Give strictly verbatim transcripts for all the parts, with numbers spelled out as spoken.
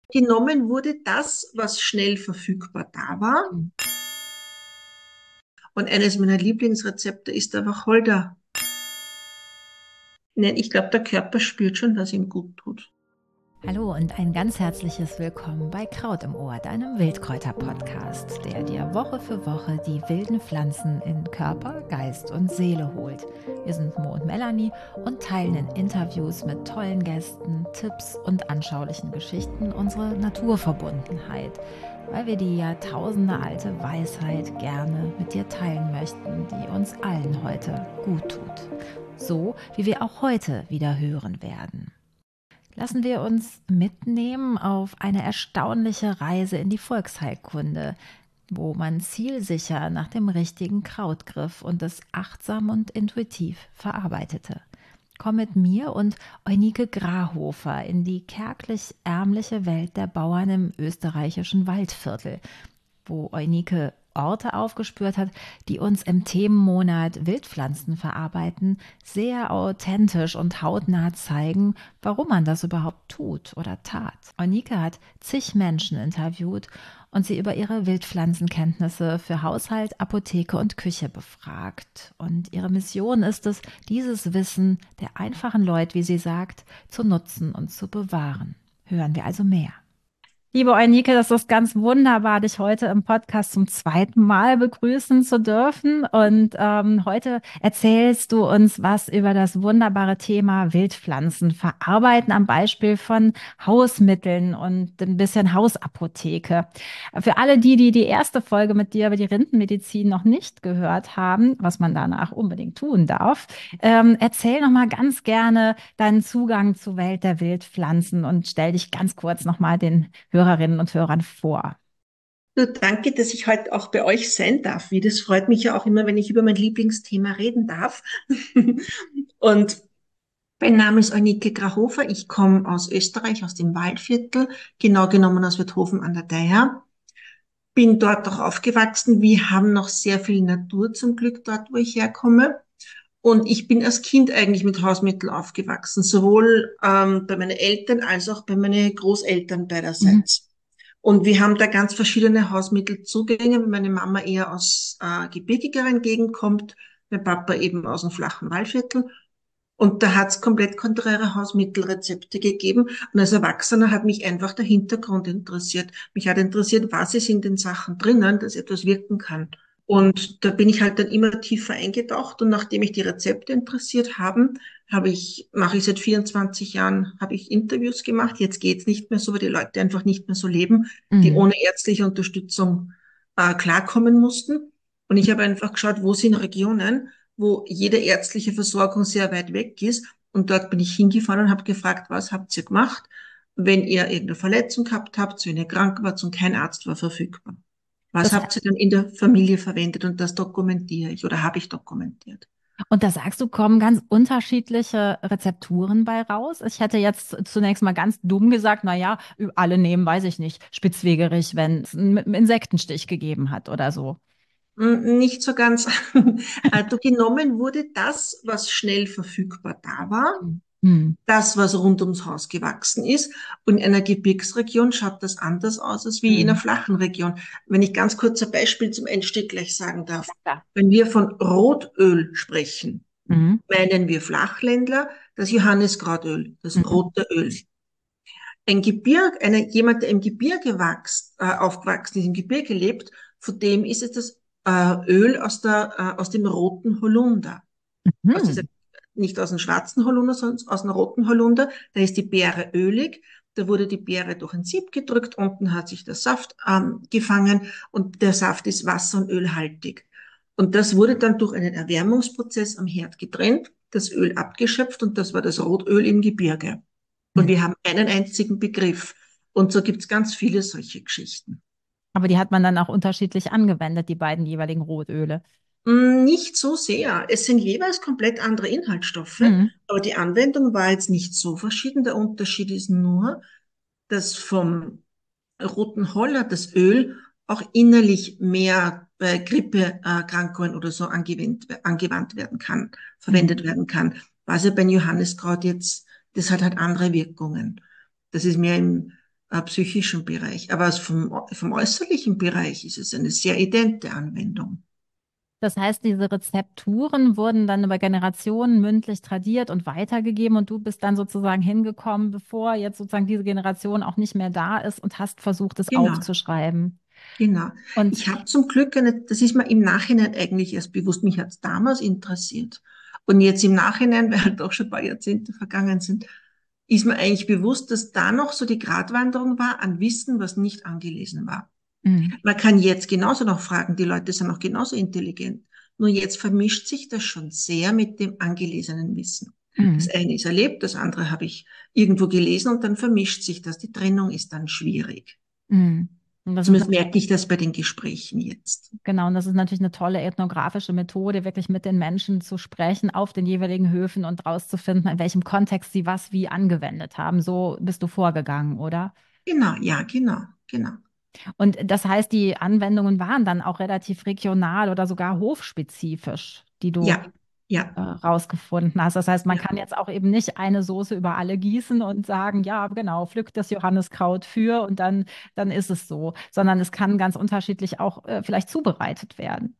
Genommen wurde das, was schnell verfügbar da war. Und eines meiner Lieblingsrezepte ist der Wacholder. Nein, ich glaube, der Körper spürt schon, was ihm gut tut. Hallo und ein ganz herzliches Willkommen bei Kraut im Ohr, deinem Wildkräuter-Podcast, der dir Woche für Woche die wilden Pflanzen in Körper, Geist und Seele holt. Wir sind Mo und Melanie und teilen in Interviews mit tollen Gästen, Tipps und anschaulichen Geschichten unsere Naturverbundenheit, weil wir die Jahrtausende alte Weisheit gerne mit dir teilen möchten, die uns allen heute gut tut. So wie wir auch heute wieder hören werden. Lassen wir uns mitnehmen auf eine erstaunliche Reise in die Volksheilkunde, wo man zielsicher nach dem richtigen Kraut griff und es achtsam und intuitiv verarbeitete. Komm mit mir und Eunike Grahofer in die kärglich-ärmliche Welt der Bauern im österreichischen Waldviertel, wo Eunike Orte aufgespürt hat, die uns im Themenmonat Wildpflanzen verarbeiten, sehr authentisch und hautnah zeigen, warum man das überhaupt tut oder tat. Eunike hat zig Menschen interviewt und sie über ihre Wildpflanzenkenntnisse für Haushalt, Apotheke und Küche befragt. Und ihre Mission ist es, dieses Wissen der einfachen Leute, wie sie sagt, zu nutzen und zu bewahren. Hören wir also mehr. Liebe Eunike, das ist ganz wunderbar, dich heute im Podcast zum zweiten Mal begrüßen zu dürfen. Und ähm, heute erzählst du uns was über das wunderbare Thema Wildpflanzen verarbeiten am Beispiel von Hausmitteln und ein bisschen Hausapotheke. Für alle die, die die erste Folge mit dir über die Rindenmedizin noch nicht gehört haben, was man danach unbedingt tun darf, ähm, erzähl noch mal ganz gerne deinen Zugang zur Welt der Wildpflanzen und stell dich ganz kurz noch mal den Hörerinnen und Hörern vor. Du, danke, dass ich heute auch bei euch sein darf. Wie, das freut mich ja auch immer, wenn ich über mein Lieblingsthema reden darf. Und mein Name ist Eunike Grahofer. Ich komme aus Österreich, aus dem Waldviertel, genau genommen aus Werthofen an der Thaya. Bin dort auch aufgewachsen. Wir haben noch sehr viel Natur zum Glück dort, wo ich herkomme. Und ich bin als Kind eigentlich mit Hausmitteln aufgewachsen, sowohl ähm, bei meinen Eltern als auch bei meinen Großeltern Mhm. beiderseits. Und wir haben da ganz verschiedene Hausmittelzugänge, weil meine Mama eher aus äh, gebirgigeren Gegend kommt, mein Papa eben aus dem flachen Waldviertel. Und da hat es komplett konträre Hausmittelrezepte gegeben. Und als Erwachsener hat mich einfach der Hintergrund interessiert. Mich hat interessiert, was ist in den Sachen drinnen, dass etwas wirken kann. Und da bin ich halt dann immer tiefer eingetaucht. Und nachdem mich die Rezepte interessiert haben, habe ich, mache ich seit vierundzwanzig Jahren, habe ich Interviews gemacht. Jetzt geht's nicht mehr so, weil die Leute einfach nicht mehr so leben, die Mhm. ohne ärztliche Unterstützung äh, klarkommen mussten. Und ich habe einfach geschaut, wo sind Regionen, wo jede ärztliche Versorgung sehr weit weg ist. Und dort bin ich hingefahren und habe gefragt, was habt ihr gemacht, wenn ihr irgendeine Verletzung gehabt habt, wenn ihr krank wart und kein Arzt war verfügbar. Was Das, habt ihr dann in der Familie verwendet? Und das dokumentiere ich oder habe ich dokumentiert. und da sagst du, kommen ganz unterschiedliche Rezepturen bei raus. Ich hätte jetzt zunächst mal ganz dumm gesagt, na ja, alle nehmen, weiß ich nicht, Spitzwegerich, wenn es einen Insektenstich gegeben hat oder so. Hm, nicht so ganz. Also genommen wurde das, was schnell verfügbar da war, Mhm. das, was rund ums Haus gewachsen ist. Und in einer Gebirgsregion schaut das anders aus als wie in einer Mhm. flachen Region. Wenn ich ganz kurz ein Beispiel zum Einstieg gleich sagen darf. Ja. Wenn wir von Rotöl sprechen, Mhm. meinen wir Flachländler das Johanniskrautöl, das Mhm. rote Öl. Ein Gebirg, eine, jemand, der im Gebirge wächst, äh, aufgewachsen ist, im Gebirge lebt, von dem ist es das äh, Öl aus, der, äh, aus dem roten Holunder. Aus dieser, Mhm. nicht aus dem schwarzen Holunder, sondern aus dem roten Holunder. Da ist die Beere ölig. Da wurde die Beere durch ein Sieb gedrückt. Unten hat sich der Saft ähm, gefangen und der Saft ist wasser- und ölhaltig. Und das wurde dann durch einen Erwärmungsprozess am Herd getrennt, das Öl abgeschöpft und das war das Rotöl im Gebirge. Und Mhm. wir haben einen einzigen Begriff. Und so gibt es ganz viele solche Geschichten. Aber die hat man dann auch unterschiedlich angewendet, die beiden jeweiligen Rotöle. Mm, Nicht so sehr. Es sind jeweils komplett andere Inhaltsstoffe, Mhm. aber die Anwendung war jetzt nicht so verschieden. Der Unterschied ist nur, dass vom roten Holler das Öl auch innerlich mehr bei Grippeerkrankungen oder so angewendet, angewandt werden kann, Mhm. verwendet werden kann. Was ja beim Johanniskraut jetzt, das hat halt andere Wirkungen. Das ist mehr im äh, psychischen Bereich. Aber vom, vom äußerlichen Bereich ist es eine sehr idente Anwendung. Das heißt, diese Rezepturen wurden dann über Generationen mündlich tradiert und weitergegeben und du bist dann sozusagen hingekommen, bevor jetzt sozusagen diese Generation auch nicht mehr da ist und hast versucht, es Genau. aufzuschreiben. Genau. Und Ich habe zum Glück eine, das ist mir im Nachhinein eigentlich erst bewusst, mich hat es damals interessiert. Und jetzt im Nachhinein, weil halt auch schon ein paar Jahrzehnte vergangen sind, ist mir eigentlich bewusst, dass da noch so die Gratwanderung war an Wissen, was nicht angelesen war. mm, Man kann jetzt genauso noch fragen, die Leute sind auch genauso intelligent. Nur jetzt vermischt sich das schon sehr mit dem angelesenen Wissen. Das mm, eine ist erlebt, das andere habe ich irgendwo gelesen und dann vermischt sich das. Die Trennung ist dann schwierig. mm. Und das ist Zumindest merke ich das bei den Gesprächen jetzt. Genau, und das ist natürlich eine tolle ethnografische Methode, wirklich mit den Menschen zu sprechen auf den jeweiligen Höfen und rauszufinden, in welchem Kontext sie was wie angewendet haben. So bist du vorgegangen, oder? Genau, ja, genau, genau. Und das heißt, die Anwendungen waren dann auch relativ regional oder sogar hofspezifisch, die du Ja, ja, äh, rausgefunden hast. Das heißt, man ja. kann jetzt auch eben nicht eine Soße über alle gießen und sagen, ja, genau, pflückt das Johanniskraut für und dann, dann ist es so, sondern es kann ganz unterschiedlich auch äh, vielleicht zubereitet werden.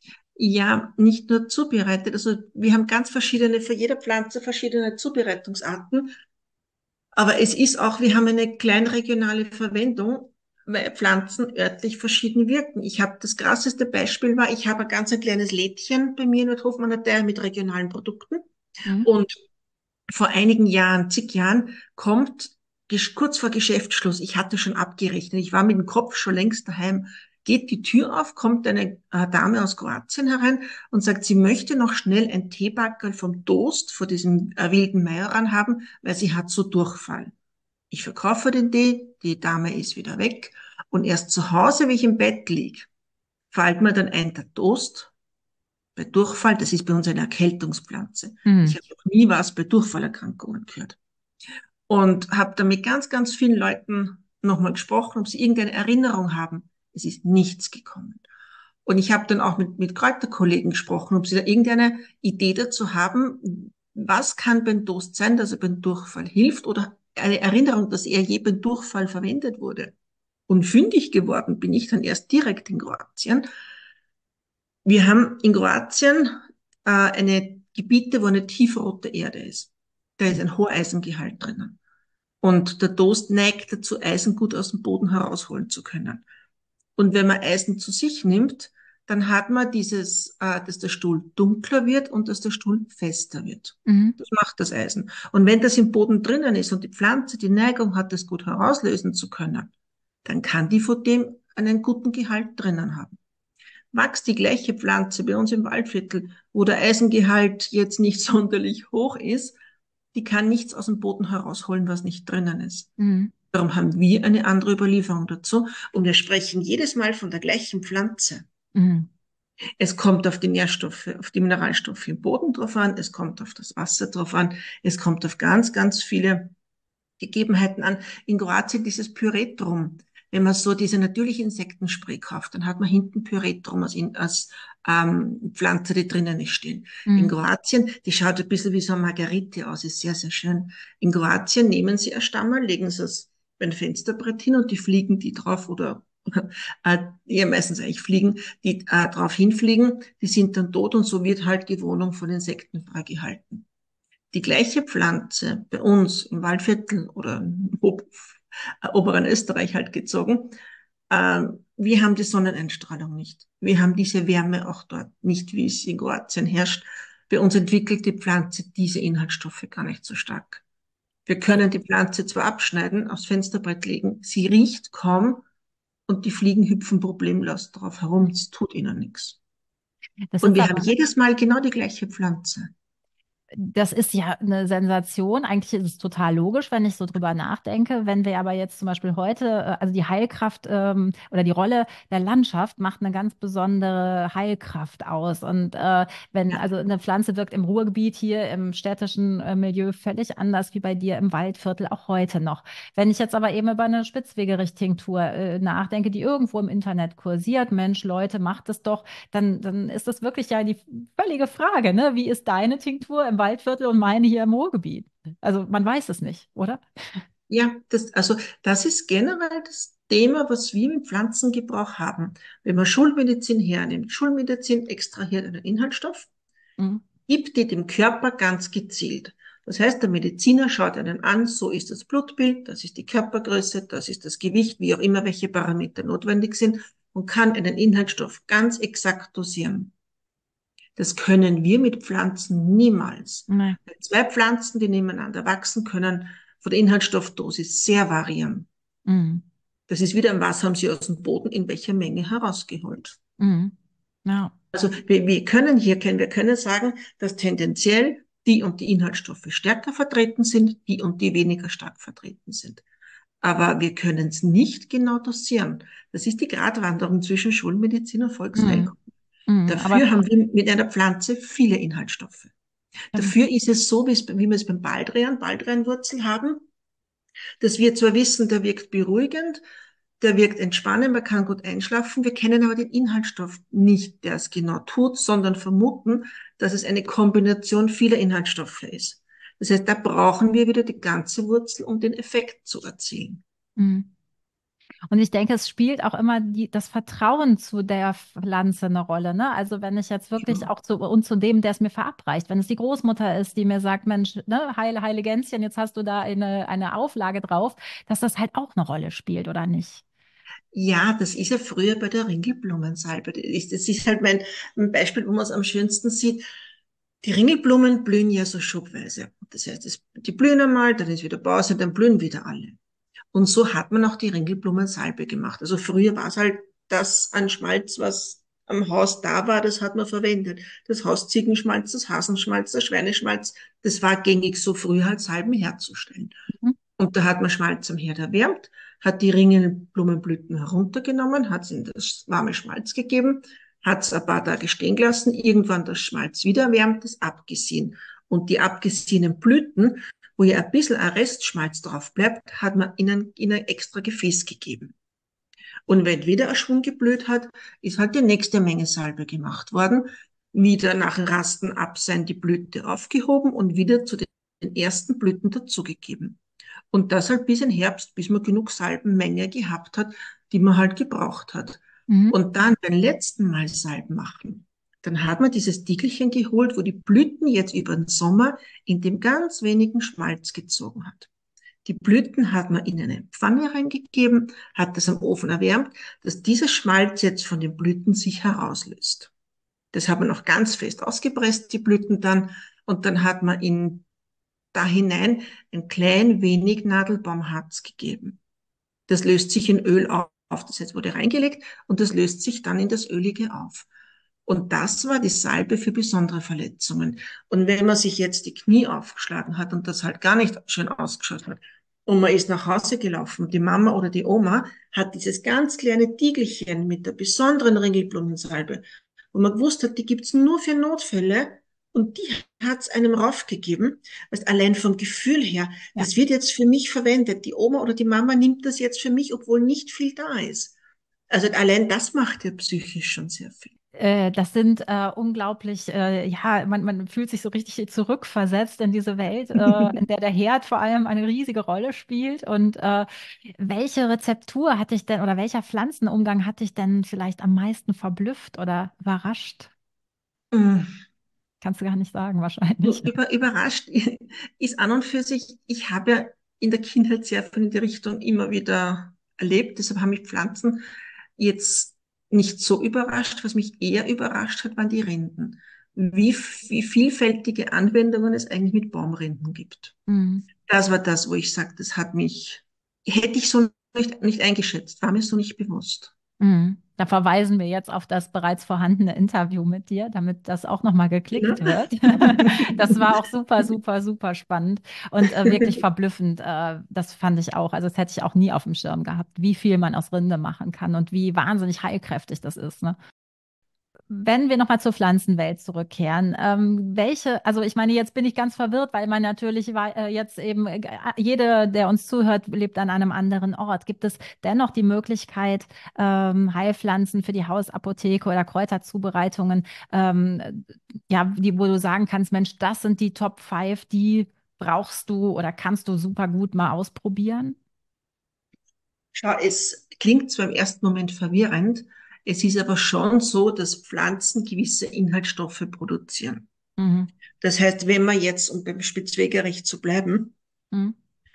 Ja, nicht nur zubereitet. Also wir haben ganz verschiedene, für jede Pflanze verschiedene Zubereitungsarten. Aber es ist auch, wir haben eine kleinregionale Verwendung, weil Pflanzen örtlich verschieden wirken. Ich habe das krasseste Beispiel war, ich habe ein ganz ein kleines Lädchen bei mir in der Hofmann mit regionalen Produkten. Mhm. Und vor einigen Jahren, zig Jahren, kommt kurz vor Geschäftsschluss, ich hatte schon abgerechnet, ich war mit dem Kopf schon längst daheim, geht die Tür auf, kommt eine äh, Dame aus Kroatien herein und sagt, sie möchte noch schnell ein Teebackerl vom Toast vor diesem äh, wilden Majoran haben, weil sie hat so Durchfall. Ich verkaufe den Tee, die Dame ist wieder weg und erst zu Hause, wie ich im Bett lieg, fällt mir dann ein, der Toast bei Durchfall, das ist bei uns eine Erkältungspflanze. Ich Mhm. habe noch nie was bei Durchfallerkrankungen gehört. Und habe da mit ganz, ganz vielen Leuten nochmal gesprochen, ob sie irgendeine Erinnerung haben. Es ist nichts gekommen. Und ich habe dann auch mit, mit Kräuterkollegen gesprochen, ob sie da irgendeine Idee dazu haben, was kann beim Durst sein, dass er beim Durchfall hilft oder eine Erinnerung, dass er je beim Durchfall verwendet wurde. Und fündig geworden bin ich dann erst direkt in Kroatien. Wir haben in Kroatien äh, eine Gebiete, wo eine tiefrote Erde ist. Da ist ein hoher Eisengehalt drinnen. Und der Toast neigt dazu, Eisen gut aus dem Boden herausholen zu können. Und wenn man Eisen zu sich nimmt, dann hat man dieses, äh, dass der Stuhl dunkler wird und dass der Stuhl fester wird. Mhm. Das macht das Eisen. Und wenn das im Boden drinnen ist und die Pflanze die Neigung hat, das gut herauslösen zu können, dann kann die von dem einen guten Gehalt drinnen haben. Wächst die gleiche Pflanze bei uns im Waldviertel, wo der Eisengehalt jetzt nicht sonderlich hoch ist, die kann nichts aus dem Boden herausholen, was nicht drinnen ist. Mhm. Darum haben wir eine andere Überlieferung dazu und wir sprechen jedes Mal von der gleichen Pflanze. Mhm. Es kommt auf die Nährstoffe, auf die Mineralstoffe im Boden drauf an, es kommt auf das Wasser drauf an, es kommt auf ganz, ganz viele Gegebenheiten an. In Kroatien dieses Püree drum. Wenn man so diese natürliche Insektenspray kauft, dann hat man hinten Püree drum als, in, als ähm, Pflanze, die drinnen ist, stehen. In Mhm. Kroatien, die schaut ein bisschen wie so eine Margarite aus, ist sehr, sehr schön. In Kroatien nehmen sie ein Stammerl, legen sie es beim Fensterbrett hin und die Fliegen, die drauf oder äh, ja meistens eigentlich Fliegen, die äh, drauf hinfliegen, die sind dann tot und so wird halt die Wohnung von Insekten freigehalten. Die gleiche Pflanze bei uns im Waldviertel oder im Ob äh, oberen Österreich halt gezogen, äh, wir haben die Sonneneinstrahlung nicht. Wir haben diese Wärme auch dort nicht, wie es in Kroatien herrscht. Bei uns entwickelt die Pflanze diese Inhaltsstoffe gar nicht so stark. Wir können die Pflanze zwar abschneiden, aufs Fensterbrett legen, sie riecht kaum und die Fliegen hüpfen problemlos drauf herum, es tut ihnen nichts. Das Und ist wir haben aber jedes Mal genau die gleiche Pflanze. Das ist ja eine Sensation. Eigentlich ist es total logisch, wenn ich so drüber nachdenke. Wenn wir aber jetzt zum Beispiel heute, äh, also die Heilkraft ähm, oder die Rolle der Landschaft macht eine ganz besondere Heilkraft aus. Und äh, wenn, Ja, also eine Pflanze wirkt im Ruhrgebiet hier im städtischen äh, Milieu völlig anders wie bei dir im Waldviertel, auch heute noch. Wenn ich jetzt aber eben über eine Spitzwegerich-Tinktur äh, nachdenke, die irgendwo im Internet kursiert, Mensch, Leute, macht es doch, dann, dann ist das wirklich ja die völlige Frage, ne? Wie ist deine Tinktur im Waldviertel und meine hier im Ruhrgebiet? Also man weiß es nicht, oder? Ja, das, also das ist generell das Thema, was wir im Pflanzengebrauch haben. Wenn man Schulmedizin hernimmt, Schulmedizin extrahiert einen Inhaltsstoff, Mhm. gibt die dem Körper ganz gezielt. Das heißt, der Mediziner schaut einen an, so ist das Blutbild, das ist die Körpergröße, das ist das Gewicht, wie auch immer, welche Parameter notwendig sind und kann einen Inhaltsstoff ganz exakt dosieren. Das können wir mit Pflanzen niemals. Nee. Zwei Pflanzen, die nebeneinander wachsen, können von der Inhaltsstoffdosis sehr variieren. Mhm. Das ist wieder, was haben sie aus dem Boden in welcher Menge herausgeholt. Mhm. Ja. Also wir, wir können hier, wir können sagen, dass tendenziell die und die Inhaltsstoffe stärker vertreten sind, die und die weniger stark vertreten sind. Aber wir können es nicht genau dosieren. Das ist die Gratwanderung zwischen Schulmedizin und Mhm. Volksheilkunde. Mhm. Aber Dafür haben wir mit einer Pflanze viele Inhaltsstoffe. ähm, Dafür ist es so, wie wir es beim Baldrian, Baldrianwurzel haben, dass wir zwar wissen, der wirkt beruhigend, der wirkt entspannend, man kann gut einschlafen, wir kennen aber den Inhaltsstoff nicht, der es genau tut, sondern vermuten, dass es eine Kombination vieler Inhaltsstoffe ist. Das heißt, da brauchen wir wieder die ganze Wurzel, um den Effekt zu erzielen. mhm. Und ich denke, es spielt auch immer die, das Vertrauen zu der Pflanze eine Rolle, ne? Also wenn ich jetzt wirklich Ja. auch zu und zu dem, der es mir verabreicht, wenn es die Großmutter ist, die mir sagt, Mensch, ne, heile, heile Gänschen, jetzt hast du da eine, eine Auflage drauf, dass das halt auch eine Rolle spielt, oder nicht? Ja, das ist ja früher bei der Ringelblumensalbe. Das ist, das ist halt mein, ein Beispiel, wo man es am schönsten sieht. Die Ringelblumen blühen ja so schubweise. Das heißt, es, die blühen einmal, dann ist wieder Pause, dann blühen wieder alle. Und so hat man auch die Ringelblumensalbe gemacht. Also früher war es halt das an Schmalz, was am Haus da war, das hat man verwendet. Das Hausziegenschmalz, das Hasenschmalz, das Schweineschmalz, das war gängig, so früh halt Salben herzustellen. Mhm. Und da hat man Schmalz am Herd erwärmt, hat die Ringelblumenblüten heruntergenommen, hat es in das warme Schmalz gegeben, hat es ein paar Tage stehen gelassen, irgendwann das Schmalz wieder erwärmt, das abgesehen. Und die abgesehenen Blüten, wo ja ein bisschen ein Restschmalz drauf bleibt, hat man in ein, in ein extra Gefäß gegeben. Und wenn wieder ein Schwung geblüht hat, ist halt die nächste Menge Salbe gemacht worden. Wieder nach Rasten ab sein die Blüte aufgehoben und wieder zu den ersten Blüten dazugegeben. Und das halt bis in Herbst, bis man genug Salbenmenge gehabt hat, die man halt gebraucht hat. Mhm. Und dann beim letzten Mal Salben machen, dann hat man dieses Diegelchen geholt, wo die Blüten jetzt über den Sommer in dem ganz wenigen Schmalz gezogen hat. Die Blüten hat man in eine Pfanne reingegeben, hat das am Ofen erwärmt, dass dieser Schmalz jetzt von den Blüten sich herauslöst. Das hat man noch ganz fest ausgepresst, die Blüten dann, und dann hat man in da hinein ein klein wenig Nadelbaumharz gegeben. Das löst sich in Öl auf. Das jetzt wurde reingelegt und das löst sich dann in das Ölige auf. Und das war die Salbe für besondere Verletzungen. Und wenn man sich jetzt die Knie aufgeschlagen hat und das halt gar nicht schön ausgeschaut hat und man ist nach Hause gelaufen, die Mama oder die Oma hat dieses ganz kleine Tiegelchen mit der besonderen Ringelblumensalbe, wo man gewusst hat, die gibt's nur für Notfälle und die hat's einem raufgegeben. Also allein vom Gefühl her, Ja. das wird jetzt für mich verwendet. Die Oma oder die Mama nimmt das jetzt für mich, obwohl nicht viel da ist. Also allein das macht ja psychisch schon sehr viel. Äh, das sind äh, unglaublich, äh, ja, man, man fühlt sich so richtig zurückversetzt in diese Welt, äh, in der der Herd vor allem eine riesige Rolle spielt. Und äh, welche Rezeptur hatte ich denn oder welcher Pflanzenumgang hat dich denn vielleicht am meisten verblüfft oder überrascht? Kannst du gar nicht sagen, wahrscheinlich. Über, überrascht ist an und für sich, ich habe ja in der Kindheit sehr viel in die Richtung immer wieder erlebt, deshalb haben mich Pflanzen jetzt nicht so überrascht. Was mich eher überrascht hat, waren die Rinden. Wie, wie vielfältige Anwendungen es eigentlich mit Baumrinden gibt. Mhm. Das war das, wo ich sage, das hat mich, hätte ich so nicht, nicht eingeschätzt, war mir so nicht bewusst. Mhm. Da verweisen wir jetzt auf das bereits vorhandene Interview mit dir, damit das auch nochmal Ja. geklickt wird. Das war auch super, super, super spannend und äh, wirklich verblüffend. Äh, das fand ich auch. Also das hätte ich auch nie auf dem Schirm gehabt, wie viel man aus Rinde machen kann und wie wahnsinnig heilkräftig das ist, ne? Wenn wir nochmal zur Pflanzenwelt zurückkehren, ähm, welche, also ich meine, jetzt bin ich ganz verwirrt, weil man natürlich wei- äh, jetzt eben, äh, jeder, der uns zuhört, lebt an einem anderen Ort. Gibt es dennoch die Möglichkeit, ähm, Heilpflanzen für die Hausapotheke oder Kräuterzubereitungen, ähm, ja, die, wo du sagen kannst, Mensch, das sind die Top Five, die brauchst du oder kannst du super gut mal ausprobieren? Schau, es klingt zwar im ersten Moment verwirrend, es ist aber schon so, dass Pflanzen gewisse Inhaltsstoffe produzieren. Mhm. Das heißt, wenn wir jetzt, um beim Spitzwegerich zu bleiben, Mhm.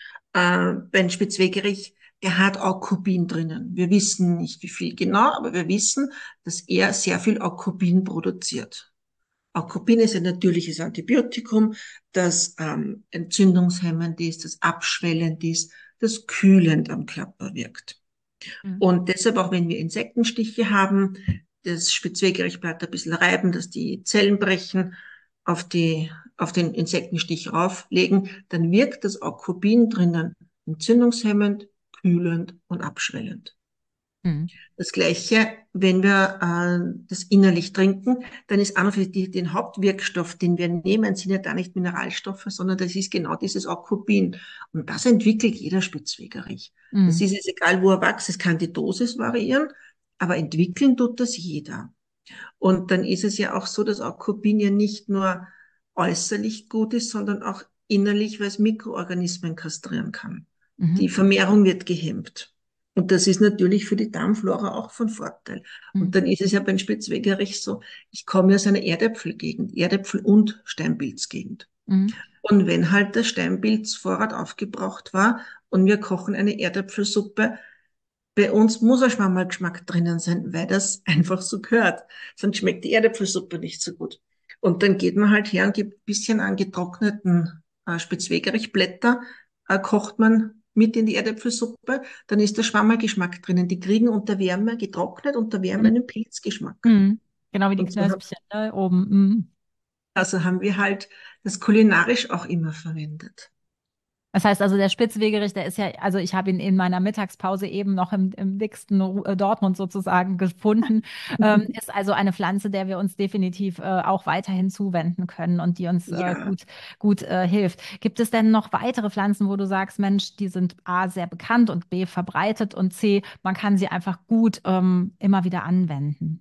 äh, beim Spitzwegerich, der hat Aucubin drinnen. Wir wissen nicht, wie viel genau, aber wir wissen, dass er sehr viel Aucubin produziert. Aucubin ist ein natürliches Antibiotikum, das ähm, entzündungshemmend ist, das abschwellend ist, das kühlend am Körper wirkt. Mhm. Und deshalb, auch wenn wir Insektenstiche haben, das Spitzwegerich-Blatt ein bisschen reiben, dass die Zellen brechen, auf, die, auf den Insektenstich rauflegen, dann wirkt das Aucubin drinnen entzündungshemmend, kühlend und abschwellend. Mhm. Das Gleiche, wenn wir äh, das innerlich trinken, dann ist an und für sich den Hauptwirkstoff, den wir nehmen, sind ja da nicht Mineralstoffe, sondern das ist genau dieses Aucubin. Und das entwickelt jeder Spitzwegerich. Das Mhm. ist jetzt egal, wo er wächst, es kann die Dosis variieren, aber entwickeln tut das jeder. Und dann ist es ja auch so, dass Aucubin ja nicht nur äußerlich gut ist, sondern auch innerlich, weil es Mikroorganismen kastrieren kann. Mhm. Die Vermehrung wird gehemmt. Und das ist natürlich für die Darmflora auch von Vorteil. Und Mhm. dann ist es ja beim Spitzwegerich so, ich komme aus einer Erdäpfelgegend, Erdäpfel- und Steinpilzgegend. Mhm. Und wenn halt der Steinpilzvorrat aufgebraucht war und wir kochen eine Erdäpfelsuppe, bei uns muss ein Schwammerlgeschmack drinnen sein, weil das einfach so gehört. Sonst schmeckt die Erdäpfelsuppe nicht so gut. Und dann geht man halt her und gibt ein bisschen an getrockneten äh, Spitzwegerichblätter, äh, kocht man mit in die Erdäpfelsuppe, dann ist der Schwammerlgeschmack drinnen. Die kriegen unter Wärme getrocknet, unter Wärme einen Pilzgeschmack. Mhm. Genau wie die Und so haben, Knöspchen, ne, oben. Mhm. also haben wir halt das kulinarisch auch immer verwendet. Das heißt also, der Spitzwegerich, der ist ja, also ich habe ihn in meiner Mittagspause eben noch im, im dicksten Ru- äh, Dortmund sozusagen gefunden, ähm, ist also eine Pflanze, der wir uns definitiv äh, auch weiterhin zuwenden können und die uns äh, Ja. gut, gut äh, hilft. Gibt es denn noch weitere Pflanzen, wo du sagst, Mensch, die sind A, sehr bekannt und B, verbreitet und C, man kann sie einfach gut ähm, immer wieder anwenden?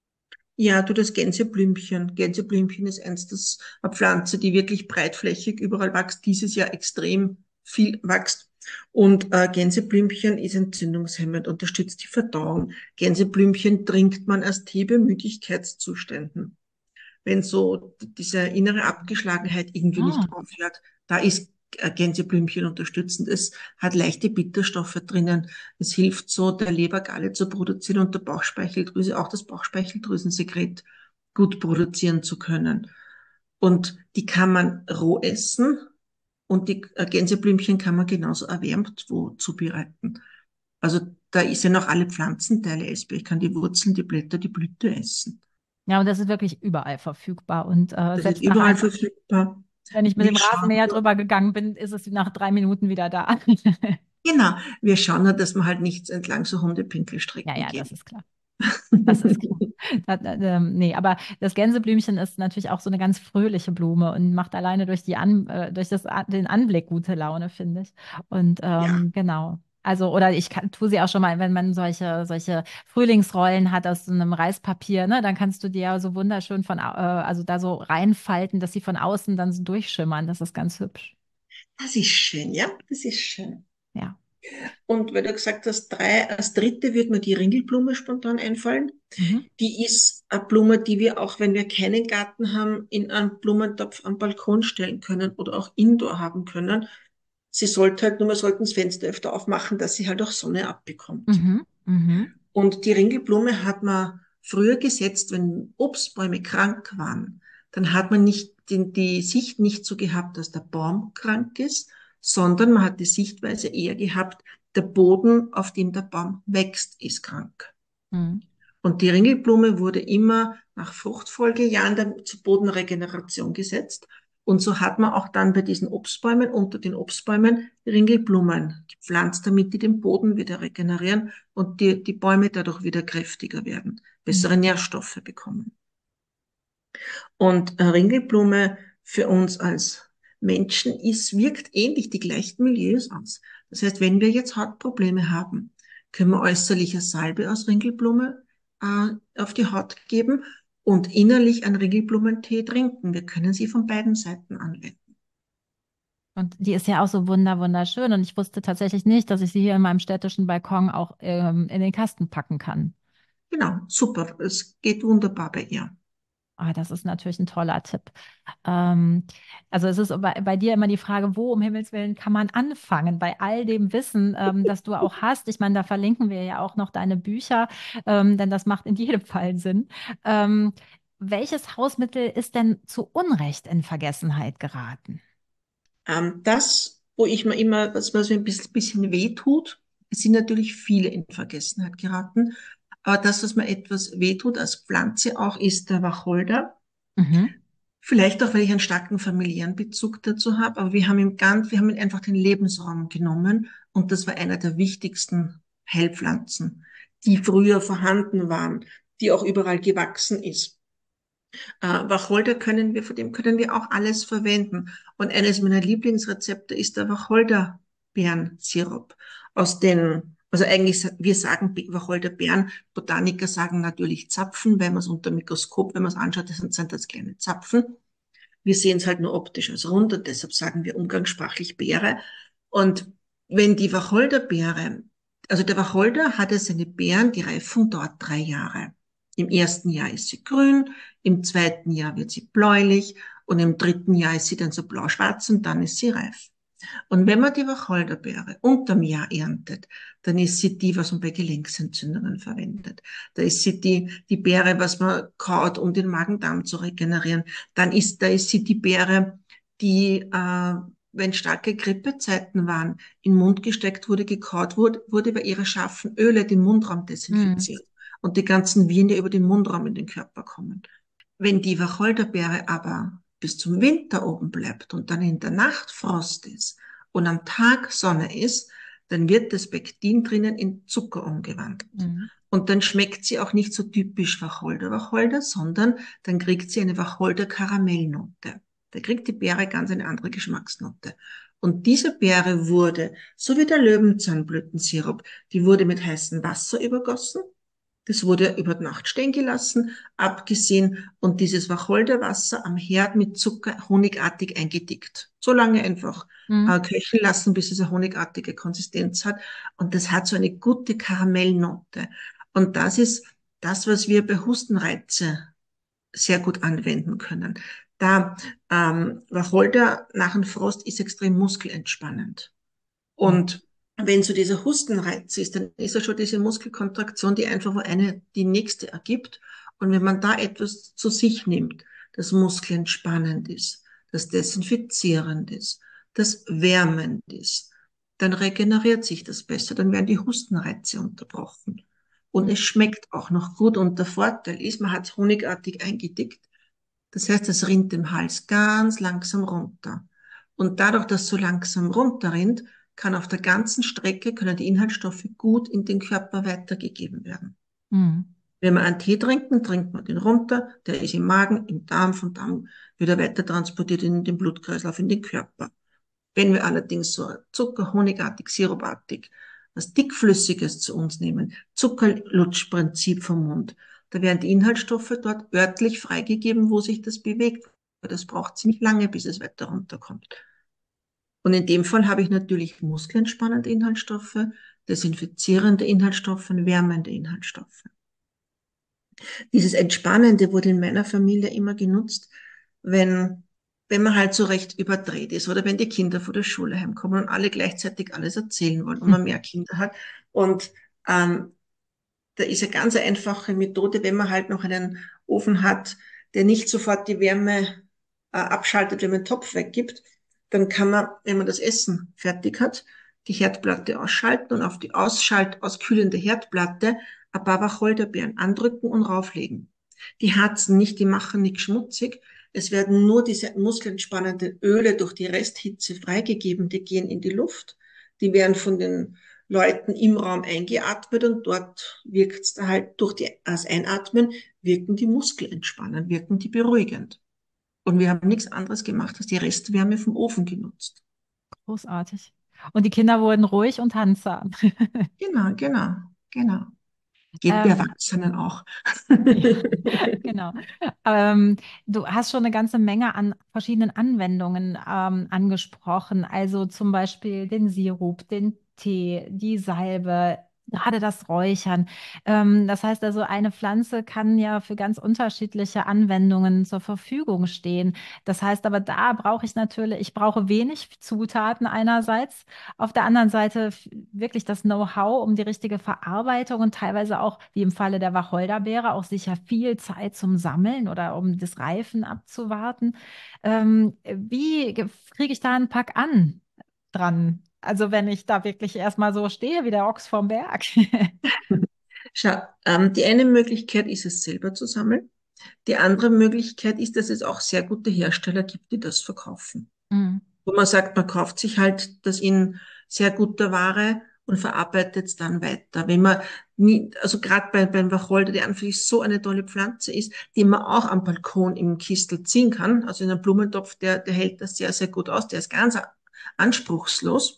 Ja, du, das Gänseblümchen. Gänseblümchen ist eins, das eine Pflanze, die wirklich breitflächig überall wächst, dieses Jahr extrem viel wächst. Und äh, Gänseblümchen ist entzündungshemmend, unterstützt die Verdauung. Gänseblümchen trinkt man als Tee bei Müdigkeitszuständen. Wenn so diese innere Abgeschlagenheit irgendwie Ah, nicht aufhört, da ist äh, Gänseblümchen unterstützend. Es hat leichte Bitterstoffe drinnen. Es hilft so, der Leber Galle zu produzieren und der Bauchspeicheldrüse, auch das Bauchspeicheldrüsensekret gut produzieren zu können. Und die kann man roh essen und die äh, Gänseblümchen kann man genauso erwärmt wo zubereiten. Also da ist ja noch alle Pflanzenteile essbar. Ich kann die Wurzeln, die Blätter, die Blüte essen. ja, und das ist wirklich überall verfügbar und äh, Das ist selbst nach überall ein verfügbar. wenn ich mit Wir dem schauen Rasenmäher nur, drüber gegangen bin, ist es nach drei Minuten wieder da. genau, wir schauen nur, dass wir halt nichts entlang so Ja, Hundepinkelstrecken ja, das gehen. ist klar. Das ist klar. Da, da, ähm, nee, aber das Gänseblümchen ist natürlich auch so eine ganz fröhliche Blume und macht alleine durch die An, äh, durch das, A- den Anblick gute Laune, finde ich. Und Ja, ähm, genau. Also, oder ich kann, tue sie auch schon mal, wenn man solche, solche Frühlingsrollen hat aus so einem Reispapier, ne, dann kannst du die ja so wunderschön von, au- äh, also da so reinfalten, dass sie von außen dann so durchschimmern. Das ist ganz hübsch. das ist schön, ja, das ist schön. Ja. Und weil du gesagt hast, drei, als dritte wird mir die Ringelblume spontan einfallen. Mhm. Die ist eine Blume, die wir auch, wenn wir keinen Garten haben, in einen Blumentopf am Balkon stellen können oder auch indoor haben können. Sie sollte halt nur, wir sollten das Fenster öfter aufmachen, dass sie halt auch Sonne abbekommt. Mhm. Mhm. Und die Ringelblume hat man früher gesetzt, wenn Obstbäume krank waren. Dann hat man nicht die, die Sicht nicht so gehabt, dass der Baum krank ist, sondern man hat die Sichtweise eher gehabt, der Boden, auf dem der Baum wächst, ist krank. Mhm. Und die Ringelblume wurde immer nach Fruchtfolgejahren dann zur Bodenregeneration gesetzt. Und so hat man auch dann bei diesen Obstbäumen, unter den Obstbäumen, Ringelblumen gepflanzt, damit die den Boden wieder regenerieren und die, die Bäume dadurch wieder kräftiger werden, Mhm. bessere Nährstoffe bekommen. Und eine Ringelblume für uns als Menschen ist, wirkt ähnlich die gleichen Milieus aus. Das heißt, wenn wir jetzt Hautprobleme haben, können wir äußerlich eine Salbe aus Ringelblume äh, auf die Haut geben und innerlich einen Ringelblumentee trinken. Wir können sie von beiden Seiten anwenden. Und die ist ja auch so wunder, wunderschön. Und ich wusste tatsächlich nicht, dass ich sie hier in meinem städtischen Balkon auch ähm, in den Kasten packen kann. Genau, super. Es geht wunderbar bei ihr. Ah, das ist natürlich ein toller Tipp. Ähm, also es ist bei, bei dir immer die Frage, wo um Himmels Willen kann man anfangen? Bei all dem Wissen, ähm, das du auch hast. Ich meine, da verlinken wir ja auch noch deine Bücher, ähm, denn das macht in jedem Fall Sinn. Ähm, welches Hausmittel ist denn zu Unrecht in Vergessenheit geraten? Ähm, das, wo ich mir immer, was mir so ein bisschen, bisschen weh tut, es sind natürlich viele in Vergessenheit geraten. Aber das, was mir etwas weh tut als Pflanze auch, ist der Wacholder. Mhm. Vielleicht auch, weil ich einen starken familiären Bezug dazu habe, aber wir haben ihm ganz, wir haben ihm einfach den Lebensraum genommen und das war einer der wichtigsten Heilpflanzen, die früher vorhanden waren, die auch überall gewachsen ist. Äh, Wacholder können wir, von dem können wir auch alles verwenden. Und eines meiner Lieblingsrezepte ist der Wacholderbeerensirup aus den, also eigentlich, wir sagen Wacholderbeeren, Botaniker sagen natürlich Zapfen, wenn man es unter dem Mikroskop, wenn man es anschaut, das sind, sind das kleine Zapfen. Wir sehen es halt nur optisch als rund und deshalb sagen wir umgangssprachlich Beere. Und wenn die Wacholderbeere, also der Wacholder hat ja seine Beeren, die Reifung dauert drei Jahre. Im ersten Jahr ist sie grün, im zweiten Jahr wird sie bläulich und im dritten Jahr ist sie dann so blau-schwarz und dann ist sie reif. Und wenn man die Wacholderbeere unterm Jahr erntet, dann ist sie die, was man bei Gelenksentzündungen verwendet. Da ist sie die, die Beere, was man kaut, um den Magen-Darm zu regenerieren. Dann ist, da ist sie die Beere, die, äh, wenn starke Grippezeiten waren, in den Mund gesteckt wurde, gekaut wurde, wurde, weil ihre scharfen Öle den Mundraum Mhm. desinfiziert und die ganzen Viren, die über den Mundraum in den Körper kommen. Wenn die Wacholderbeere aber bis zum Winter oben bleibt und dann in der Nacht Frost ist und am Tag Sonne ist, dann wird das Pektin drinnen in Zucker umgewandelt. Mhm. Und dann schmeckt sie auch nicht so typisch Wacholder-Wacholder, sondern dann kriegt sie eine Wacholder-Karamellnote. Da kriegt die Beere ganz eine andere Geschmacksnote. Und diese Beere wurde, so wie der Löwenzahnblütensirup, die wurde mit heißem Wasser übergossen. Das wurde über Nacht stehen gelassen, abgesehen und dieses Wacholderwasser am Herd mit Zucker honigartig eingedickt. So lange einfach Mhm. äh, köcheln lassen, bis es eine honigartige Konsistenz hat. Und das hat so eine gute Karamellnote. Und das ist das, was wir bei Hustenreize sehr gut anwenden können. Da ähm, Wacholder nach dem Frost ist extrem muskelentspannend. Und wenn so dieser Hustenreiz ist, dann ist ja schon diese Muskelkontraktion, die einfach wo eine die nächste ergibt. Und wenn man da etwas zu sich nimmt, das muskelentspannend ist, das desinfizierend ist, das wärmend ist, dann regeneriert sich das besser, dann werden die Hustenreize unterbrochen. Und es schmeckt auch noch gut. Und der Vorteil ist, man hat es honigartig eingedickt. Das heißt, es rinnt im Hals ganz langsam runter. Und dadurch, dass es so langsam runterrinnt, kann auf der ganzen Strecke, können die Inhaltsstoffe gut in den Körper weitergegeben werden. Mhm. Wenn wir einen Tee trinken, trinkt man den runter, der ist im Magen, im Darm, vom Darm wird er weiter transportiert in den Blutkreislauf, in den Körper. Wenn wir allerdings so Zucker, honigartig, sirupartig, was Dickflüssiges zu uns nehmen, Zuckerlutschprinzip vom Mund, da werden die Inhaltsstoffe dort örtlich freigegeben, wo sich das bewegt. Das braucht ziemlich lange, bis es weiter runterkommt. Und in dem Fall habe ich natürlich muskelentspannende Inhaltsstoffe, desinfizierende Inhaltsstoffe, wärmende Inhaltsstoffe. Dieses Entspannende wurde in meiner Familie immer genutzt, wenn, wenn man halt so recht überdreht ist oder wenn die Kinder von der Schule heimkommen und alle gleichzeitig alles erzählen wollen und man mehr Kinder hat. Und ähm, da ist eine ganz einfache Methode, wenn man halt noch einen Ofen hat, der nicht sofort die Wärme äh, abschaltet, wenn man den Topf weggibt, dann kann man, wenn man das Essen fertig hat, die Herdplatte ausschalten und auf die ausschalt, auskühlende Herdplatte ein paar Wacholderbeeren andrücken und rauflegen. Die harzen nicht, die machen nicht schmutzig. Es werden nur diese muskelentspannenden Öle durch die Resthitze freigegeben, die gehen in die Luft. Die werden von den Leuten im Raum eingeatmet und dort wirkt es halt durch die, das Einatmen, wirken die Muskeln entspannend, wirken die beruhigend. Und wir haben nichts anderes gemacht, als die Restwärme vom Ofen genutzt. Großartig. Und die Kinder wurden ruhig und handsam. Genau, genau, genau. Geht bei Ähm, Erwachsenen auch. ja, genau. Ähm, du hast schon eine ganze Menge an verschiedenen Anwendungen ähm, angesprochen, also zum Beispiel den Sirup, den Tee, die Salbe, gerade das Räuchern. Ähm, das heißt also, eine Pflanze kann ja für ganz unterschiedliche Anwendungen zur Verfügung stehen. Das heißt aber, da brauche ich natürlich, ich brauche wenig Zutaten einerseits, auf der anderen Seite f- wirklich das Know-how um die richtige Verarbeitung und teilweise auch, wie im Falle der Wacholderbeere, auch sicher viel Zeit zum Sammeln oder um das Reifen abzuwarten. Ähm, wie ge- kriege ich da einen Pack an dran? Also wenn ich da wirklich erstmal so stehe wie der Ochs vom Berg. Schau, ähm, die eine Möglichkeit ist es selber zu sammeln. Die andere Möglichkeit ist, dass es auch sehr gute Hersteller gibt, die das verkaufen. Mm, Wo man sagt, man kauft sich halt das in sehr guter Ware und verarbeitet es dann weiter. Wenn man nie, also gerade bei, beim Wacholder, der an für sich so eine tolle Pflanze ist, die man auch am Balkon im Kistel ziehen kann, also in einem Blumentopf, der, der hält das sehr, sehr gut aus, der ist ganz anspruchslos.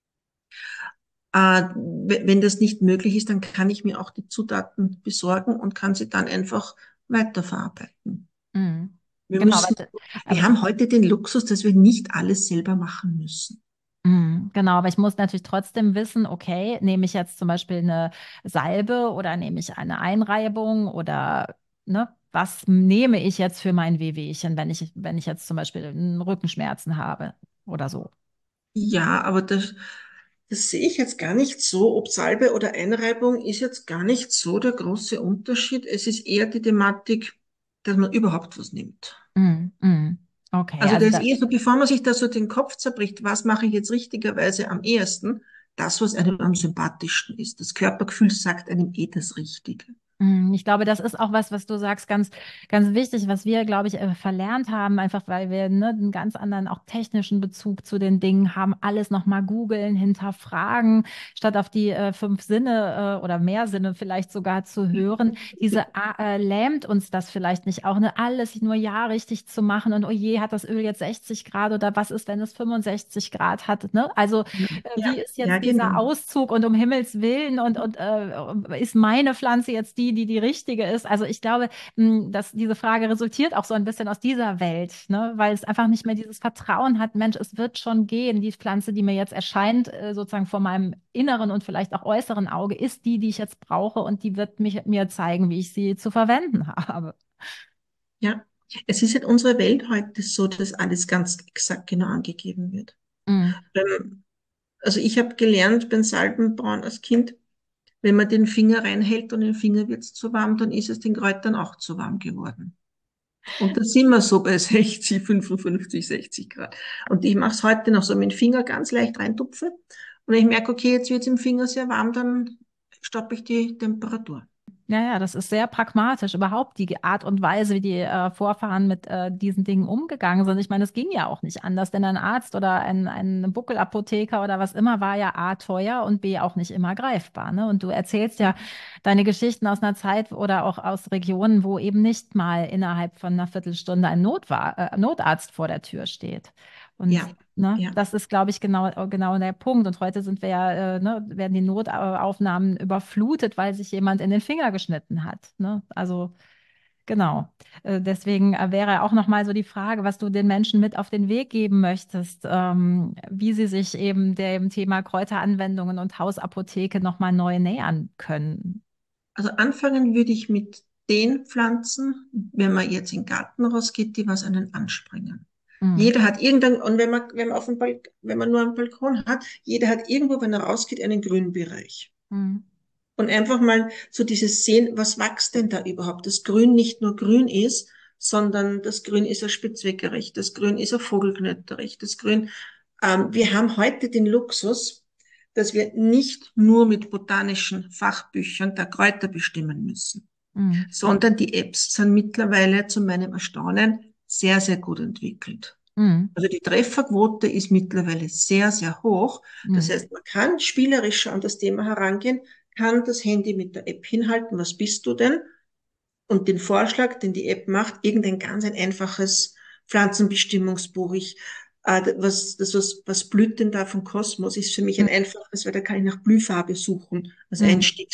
Äh, wenn das nicht möglich ist, dann kann ich mir auch die Zutaten besorgen und kann sie dann einfach weiterverarbeiten. mm. Wir Genau, aber, müssen, d- wir aber haben heute den Luxus, dass wir nicht alles selber machen müssen. Mm, genau, aber ich muss natürlich trotzdem wissen, okay, nehme ich jetzt zum Beispiel eine Salbe oder nehme ich eine Einreibung oder ne, was nehme ich jetzt für mein Wehwehchen, wenn ich, wenn ich jetzt zum Beispiel mm, Rückenschmerzen habe oder so. Ja, aber das, das sehe ich jetzt gar nicht so. Ob Salbe oder Einreibung ist jetzt gar nicht so der große Unterschied. Es ist eher die Thematik, dass man überhaupt was nimmt. Mm, mm. Okay, Also also das ist da, eher so, bevor man sich da so den Kopf zerbricht, was mache ich jetzt richtigerweise am ehesten, das, was einem am sympathischsten ist. Das Körpergefühl sagt einem eh das Richtige. Mm, ich glaube, das ist auch was, was du sagst, ganz, ganz wichtig, was wir, glaube ich, äh, verlernt haben, einfach weil wir ne, einen ganz anderen, auch technischen Bezug zu den Dingen haben, alles nochmal googeln, hinterfragen, statt auf die äh, fünf Sinne äh, oder mehr Sinne vielleicht sogar zu hören. Diese äh, lähmt uns das vielleicht nicht auch, ne, alles nur ja richtig zu machen und oh je, hat das Öl jetzt sechzig Grad oder was ist, wenn es fünfundsechzig Grad hat, ne? Also äh, Ja, wie ist ja, jetzt dieser genau. Auszug und um Himmels Willen und, und äh, ist meine Pflanze jetzt die, die die richtige ist? Also ich glaube, mh, dass diese Frage resultiert auch so ein bisschen aus dieser Welt, ne? Weil es einfach nicht mehr dieses Vertrauen hat, Mensch, es wird schon gehen. Die Pflanze, die mir jetzt erscheint, äh, sozusagen vor meinem inneren und vielleicht auch äußeren Auge, ist die, die ich jetzt brauche und die wird mich, mir zeigen, wie ich sie zu verwenden habe. Ja. Es ist in unserer Welt heute so, dass alles ganz exakt genau angegeben wird. Mm, Ähm, Also ich habe gelernt beim Salbenbrauen als Kind, wenn man den Finger reinhält und den Finger wird zu warm, dann ist es den Kräutern auch zu warm geworden. Und da sind wir so bei sechzig, fünfundfünfzig, sechzig Grad. Und ich mache es heute noch so mit dem Finger ganz leicht reintupfe. Und wenn ich merke, okay, jetzt wird es im Finger sehr warm, dann stoppe ich die Temperatur. Ja, ja, das ist sehr pragmatisch. Überhaupt die Art und Weise, wie die äh, Vorfahren mit äh, diesen Dingen umgegangen sind. Ich meine, es ging ja auch nicht anders, denn ein Arzt oder ein, ein Buckelapotheker oder was immer war ja A teuer und B auch nicht immer greifbar. Ne? Und du erzählst ja deine Geschichten aus einer Zeit oder auch aus Regionen, wo eben nicht mal innerhalb von einer Viertelstunde ein Notwa äh, Notarzt vor der Tür steht. Und Ja, ne, ja. das ist, glaube ich, genau, genau der Punkt. Und heute sind wir ja, äh, ne, werden die Notaufnahmen überflutet, weil sich jemand in den Finger geschnitten hat. Ne? Also genau. Äh, deswegen äh, wäre auch noch mal so die Frage, was du den Menschen mit auf den Weg geben möchtest, ähm, wie sie sich eben dem Thema Kräuteranwendungen und Hausapotheke noch mal neu nähern können. Also anfangen würde ich mit den Pflanzen, wenn man jetzt in den Garten rausgeht, die was einen anspringen. Mm, Jeder hat irgendein, und wenn man, wenn man auf dem Balk, wenn man nur einen Balkon hat, jeder hat irgendwo, wenn er rausgeht, einen grünen Bereich. mm, Und einfach mal so dieses Sehen, was wächst denn da überhaupt? Das Grün nicht nur grün ist, sondern das Grün ist ein Spitzweckerich, das Grün ist ein Vogelknötterich, das Grün. Ähm, wir haben heute den Luxus, dass wir nicht nur mit botanischen Fachbüchern der Kräuter bestimmen müssen, mm, sondern die Apps sind mittlerweile zu meinem Erstaunen sehr, sehr gut entwickelt. mm, Also die Trefferquote ist mittlerweile sehr, sehr hoch. Das mm, heißt, man kann spielerischer an das Thema herangehen, kann das Handy mit der App hinhalten, was bist du denn? Und den Vorschlag, den die App macht, irgendein ganz ein einfaches Pflanzenbestimmungsbuch. Ich, äh, was, das, was, was blüht denn da vom Kosmos, ist für mich ein einfaches, weil da kann ich nach Blühfarbe suchen als mm, Einstiegsbuch.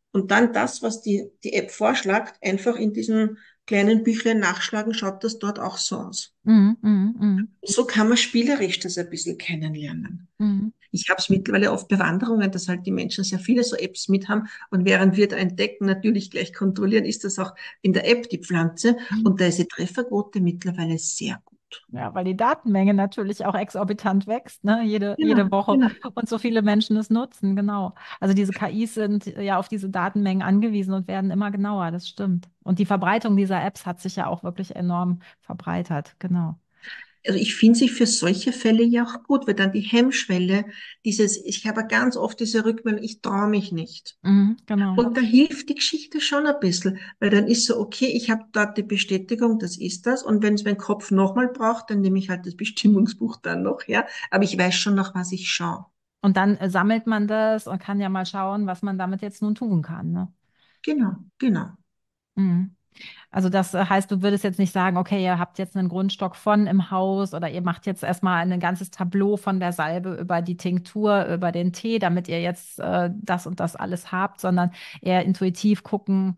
und dann das, was die, die App vorschlägt, einfach in diesem kleinen Büchlein nachschlagen, schaut das dort auch so aus. Mhm, mhm, mhm, So kann man spielerisch das ein bisschen kennenlernen. mhm. Ich habe es mittlerweile oft bei Wanderungen, dass halt die Menschen sehr viele so Apps mit haben und während wir da entdecken, natürlich gleich kontrollieren, ist das auch in der App die Pflanze und da ist die Trefferquote mittlerweile sehr gut. Ja, weil die Datenmenge natürlich auch exorbitant wächst, ne? Jede, jede Genau, Woche genau. und so viele Menschen es nutzen, genau. Also diese K Is sind ja auf diese Datenmengen angewiesen und werden immer genauer, das stimmt. Und die Verbreitung dieser Apps hat sich ja auch wirklich enorm verbreitert, genau. Also ich finde sie für solche Fälle ja auch gut, weil dann die Hemmschwelle, dieses, ich habe ganz oft diese Rückmeldung, ich traue mich nicht. Mhm, genau. Und da hilft die Geschichte schon ein bisschen, weil dann ist so, okay, ich habe dort die Bestätigung, das ist das. Und wenn es mein Kopf nochmal braucht, dann nehme ich halt das Bestimmungsbuch dann noch her. Aber ich weiß schon, nach was ich schaue. Und dann äh, sammelt man das und kann ja mal schauen, was man damit jetzt nun tun kann, ne? Genau, genau. Mhm. Also das äh, heißt, du würdest jetzt nicht sagen, okay, ihr habt jetzt einen Grundstock von im Haus oder ihr macht jetzt erstmal ein ganzes Tableau von der Salbe über die Tinktur, über den Tee, damit ihr jetzt äh, das und das alles habt, sondern eher intuitiv gucken,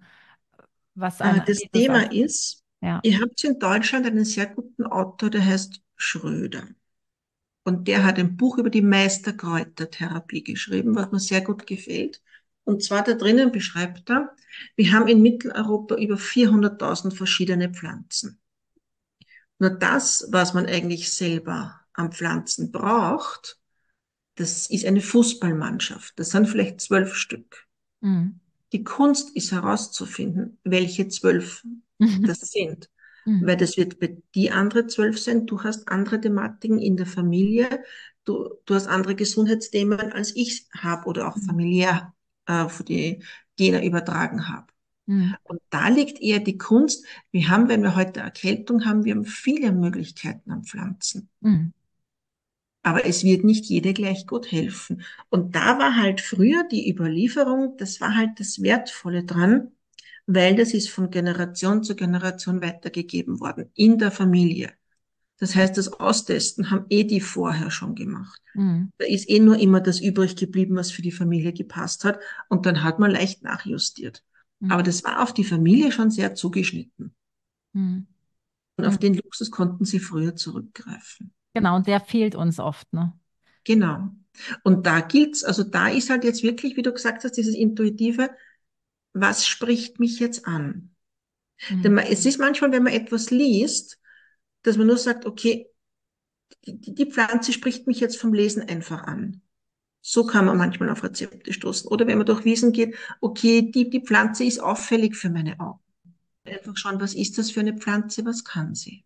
was Äh, einem das dieses als, Thema ist, ja. ihr habt in Deutschland einen sehr guten Autor, der heißt Schröder. Und der hat ein Buch über die Meisterkräutertherapie geschrieben, was mir sehr gut gefällt. Und zwar da drinnen beschreibt er, wir haben in Mitteleuropa über vierhunderttausend verschiedene Pflanzen. Nur das, was man eigentlich selber an Pflanzen braucht, das ist eine Fußballmannschaft. Das sind vielleicht zwölf Stück. Mhm. Die Kunst ist herauszufinden, welche zwölf das sind. Mhm. Weil das wird bei die andere zwölf sein. Du hast andere Thematiken in der Familie. Du, du hast andere Gesundheitsthemen, als ich habe oder auch Mhm. familiär äh, für die Gene übertragen habe. Mhm. Und da liegt eher die Kunst. Wir haben, wenn wir heute Erkältung haben, wir haben viele Möglichkeiten an Pflanzen. Mhm. Aber es wird nicht jede gleich gut helfen. Und da war halt früher die Überlieferung, das war halt das Wertvolle dran, weil das ist von Generation zu Generation weitergegeben worden in der Familie. Das heißt, das Austesten haben eh die vorher schon gemacht. Mhm. Da ist eh nur immer das übrig geblieben, was für die Familie gepasst hat. Und dann hat man leicht nachjustiert. Aber Mhm. das war auf die Familie schon sehr zugeschnitten. Mhm. Und auf Mhm. den Luxus konnten sie früher zurückgreifen. Genau, und der fehlt uns oft, ne? Genau. Und da gilt's, also da ist halt jetzt wirklich, wie du gesagt hast, dieses Intuitive, was spricht mich jetzt an? Denn Mhm. man, es ist manchmal, wenn man etwas liest, dass man nur sagt, okay, die, die Pflanze spricht mich jetzt vom Lesen einfach an. So kann man manchmal auf Rezepte stoßen. Oder wenn man durch Wiesen geht, okay, die, die Pflanze ist auffällig für meine Augen. Einfach schauen, was ist das für eine Pflanze, was kann sie?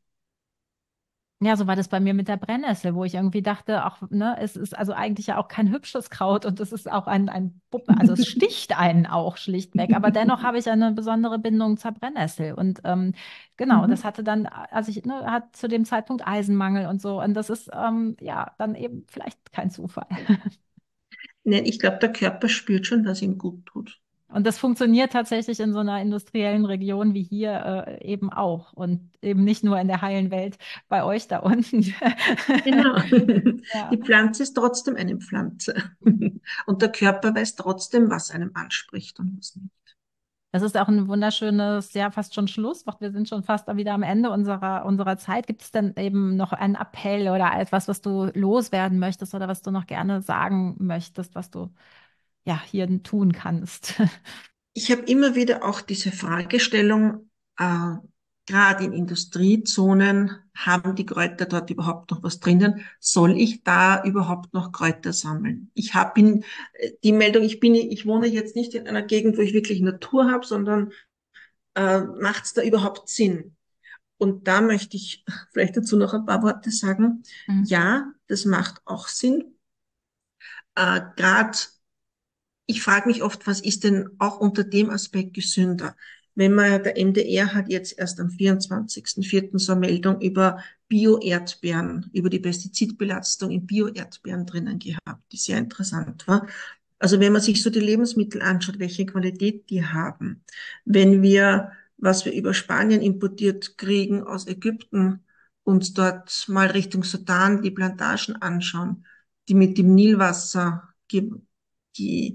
Ja, so war das bei mir mit der Brennnessel, wo ich irgendwie dachte, auch, ne, es ist also eigentlich ja auch kein hübsches Kraut und es ist auch ein, ein Puppe, also es sticht einen auch schlichtweg, aber dennoch habe ich eine besondere Bindung zur Brennnessel und ähm, genau, das Mhm. hatte dann, also ich, ne, hat zu dem Zeitpunkt Eisenmangel und so und das ist ähm, ja dann eben vielleicht kein Zufall. Nein, ich glaube, der Körper spürt schon, was ihm gut tut. Und das funktioniert tatsächlich in so einer industriellen Region wie hier äh, eben auch und eben nicht nur in der heilen Welt bei euch da unten. Genau. Ja. Die Pflanze ist trotzdem eine Pflanze. Und der Körper weiß trotzdem, was einem anspricht und was nicht. Das ist auch ein wunderschönes, ja, fast schon Schlusswort. Wir sind schon fast wieder am Ende unserer, unserer Zeit. Gibt es denn eben noch einen Appell oder etwas, was du loswerden möchtest oder was du noch gerne sagen möchtest, was du ja hier tun kannst? Ich habe immer wieder auch diese Fragestellung, äh, gerade in Industriezonen, haben die Kräuter dort überhaupt noch was drinnen? Soll ich da überhaupt noch Kräuter sammeln? Ich habe in äh, die Meldung, ich bin, ich wohne jetzt nicht in einer Gegend, wo ich wirklich Natur habe, sondern äh, macht es da überhaupt Sinn? Und da möchte ich vielleicht dazu noch ein paar Worte sagen. Mhm. Ja, das macht auch Sinn. Äh, gerade ich frage mich oft, was ist denn auch unter dem Aspekt gesünder? Wenn man, der M D R hat jetzt erst am vierundzwanzigsten vierten so eine Meldung über Bio-Erdbeeren, über die Pestizidbelastung in Bio-Erdbeeren drinnen gehabt, die sehr interessant war. Also wenn man sich so die Lebensmittel anschaut, welche Qualität die haben, wenn wir, was wir über Spanien importiert kriegen aus Ägypten, uns dort mal Richtung Sudan die Plantagen anschauen, die mit dem Nilwasser, die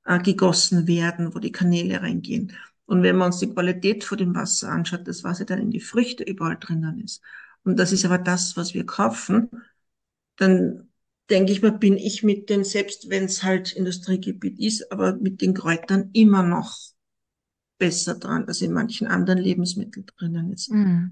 äh, gegossen werden, wo die Kanäle reingehen. Und wenn man uns die Qualität von dem Wasser anschaut, das was ja dann in die Früchte überall drinnen ist, und das ist aber das, was wir kaufen, dann denke ich mal, bin ich mit den, selbst wenn es halt Industriegebiet ist, aber mit den Kräutern immer noch besser dran, als in manchen anderen Lebensmitteln drinnen ist. Mm.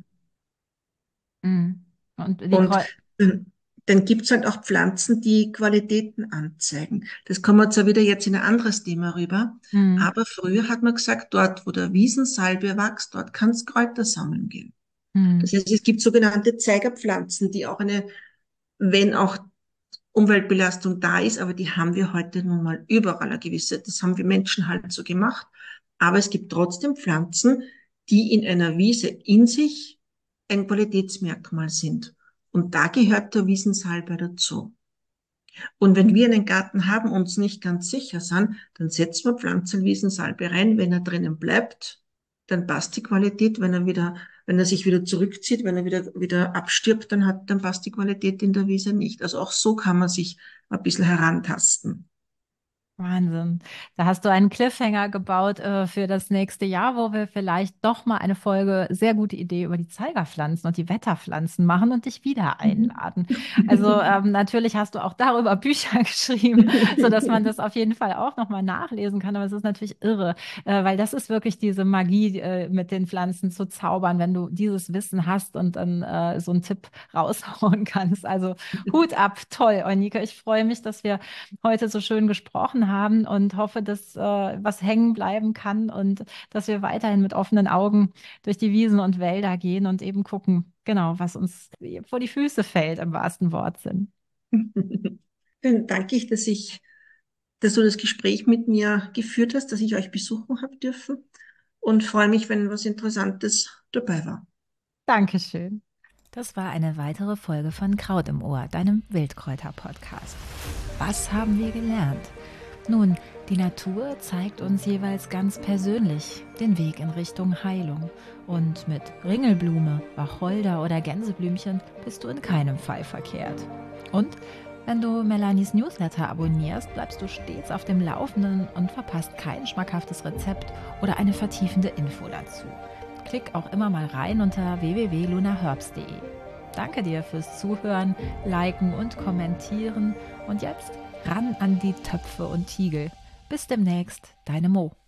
Mm. Und die Und Kräuter. dann, dann gibt's halt auch Pflanzen, die Qualitäten anzeigen. Das kommen wir zwar wieder jetzt in ein anderes Thema rüber, Mm. aber früher hat man gesagt, dort, wo der Wiesensalbei wächst, dort kann's Kräuter sammeln gehen. Mm. Das heißt, es gibt sogenannte Zeigerpflanzen, die auch eine, wenn auch Umweltbelastung da ist, aber die haben wir heute nun mal überall eine gewisse. Das haben wir Menschen halt so gemacht. Aber es gibt trotzdem Pflanzen, die in einer Wiese in sich ein Qualitätsmerkmal sind. Und da gehört der Wiesensalbei dazu. Und wenn wir einen Garten haben und uns nicht ganz sicher sind, dann setzen wir Pflanzenwiesensalbe rein. Wenn er drinnen bleibt, dann passt die Qualität. Wenn er wieder, wenn er sich wieder zurückzieht, wenn er wieder, wieder abstirbt, dann hat, dann passt die Qualität in der Wiese nicht. Also auch so kann man sich ein bisschen herantasten. Wahnsinn. Da hast du einen Cliffhanger gebaut äh, für das nächste Jahr, wo wir vielleicht doch mal eine Folge, sehr gute Idee, über die Zeigerpflanzen und die Wetterpflanzen machen und dich wieder einladen. Also ähm, natürlich hast du auch darüber Bücher geschrieben, so dass man das auf jeden Fall auch noch mal nachlesen kann. Aber es ist natürlich irre, äh, weil das ist wirklich diese Magie, äh, mit den Pflanzen zu zaubern, wenn du dieses Wissen hast und dann äh, so einen Tipp raushauen kannst. Also Hut ab, toll, Eunike. Ich freue mich, dass wir heute so schön gesprochen haben und hoffe, dass äh, was hängen bleiben kann und dass wir weiterhin mit offenen Augen durch die Wiesen und Wälder gehen und eben gucken, genau, was uns vor die Füße fällt im wahrsten Wortsinn. Dann danke ich, dass ich, dass du das Gespräch mit mir geführt hast, dass ich euch besuchen habe dürfen und freue mich, wenn was Interessantes dabei war. Dankeschön. Das war eine weitere Folge von Kraut im Ohr, deinem Wildkräuter-Podcast. Was haben wir gelernt? Nun, die Natur zeigt uns jeweils ganz persönlich den Weg in Richtung Heilung. Und mit Ringelblume, Wacholder oder Gänseblümchen bist du in keinem Fall verkehrt. Und wenn du Melanies Newsletter abonnierst, bleibst du stets auf dem Laufenden und verpasst kein schmackhaftes Rezept oder eine vertiefende Info dazu. Klick auch immer mal rein unter w w w punkt lunaherbs punkt de. Danke dir fürs Zuhören, Liken und Kommentieren. Und jetzt ran an die Töpfe und Tiegel. Bis demnächst, deine Mo.